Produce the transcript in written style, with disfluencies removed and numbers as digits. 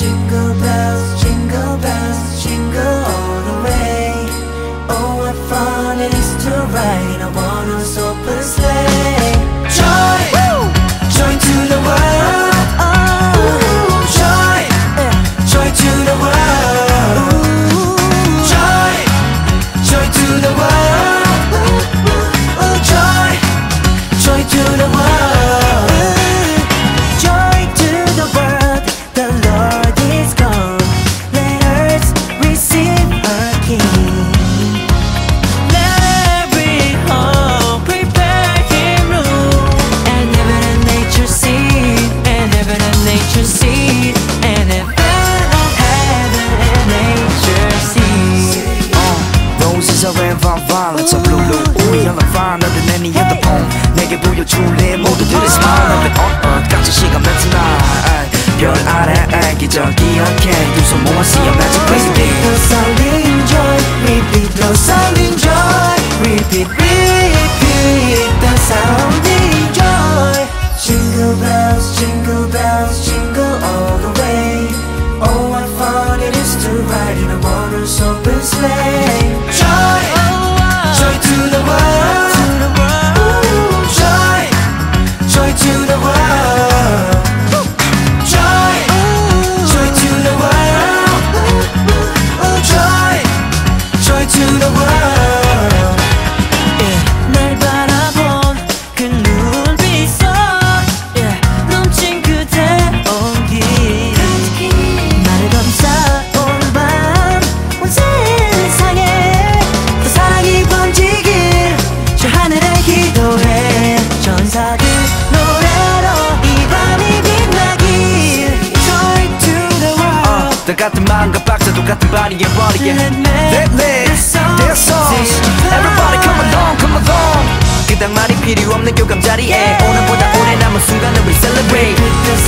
jingle bells, jingle all the way. Oh, what fun it is to ride in a one-horse open sleigh. Joy, joy to the world. Ooh, joy, joy to the world. Joy, joy to the world. Ooh, joy, joy to the world. Joy to the world, the Lord is come. Let earth receive her King. Let every home prepare Him room. And heaven and nature see, and heaven and nature see, and heaven and nature see. Roses are red, violets are blue. We are the fire, nothing any other poem. 내게 보여줄래 모두들의 smile. Heaven on earth 같이 시간만 tonight. 별 아래 기적 기억해 두 손 모아 see a magic crazy day. Repeat the sounding joy, repeat the sounding joy, repeat, repeat the sounding joy. Jingle bells, jingle all the way. Oh, what fun it is to ride in a one-horse open sleigh. Joy, joy to the world. Ooh, joy, joy to the world. Joy, joy to the world. Ooh, joy, joy to the world. 날 바라본 그 눈빛 속 넘친 그대 온기 나를 감싸온 밤 온 세상에 더 사랑이 번지길 저 하늘에 기도해 전사들 노래로 이 밤이 빛나길. Joy to the world. 똑같은 마음과 박자 똑같은 발이에 버리게. Let their songs. Everybody come along, come along. 그닥 말이 필요 없는 교감 자리에 오늘보다 오래 남은 순간을 we celebrate. Repeat the